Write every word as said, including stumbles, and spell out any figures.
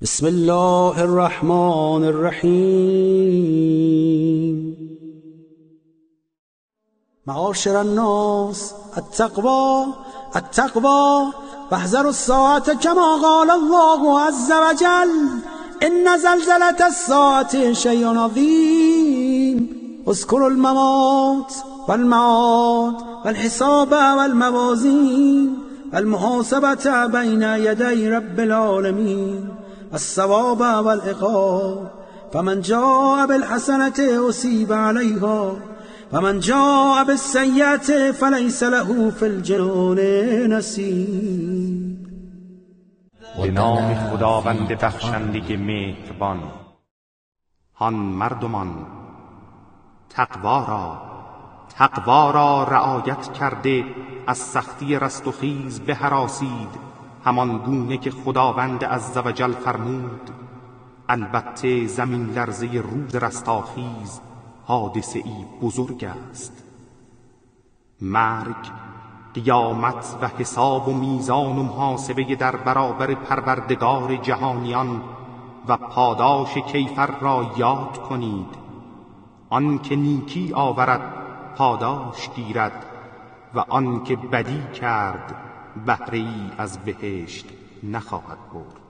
بسم الله الرحمن الرحیم. معاشر الناس التقوى التقوى واحذروا الساعة كما قال الله عز وجل إن زلزلة الساعة شيء عظيم. اذكروا الممات والمعاد والحساب والموازين والمحاسبة بين يدي رب العالمين الثواب والعقاب. فمن جاء بالحسنة أصيب عليها ومن جاء بالسيئة فليس له في الجنان نصیب. به نام خداوند بخشنده مهربان. هان مردمان، تقوا را تقوا را رعایت کرده از سختی رستخیز بهراسید، همان گونه که خداوند عزوجل فرمود. البته زمین لرزه روز رستاخیز حادثه ای بزرگ است. مرگ، قیامت و حساب و میزان و محاسبه در برابر پروردگار جهانیان و پاداش کیفر را یاد کنید. آن که نیکی آورد پاداش گیرد و آن که بدی کرد بهره ای از بهشت نخواهد برد.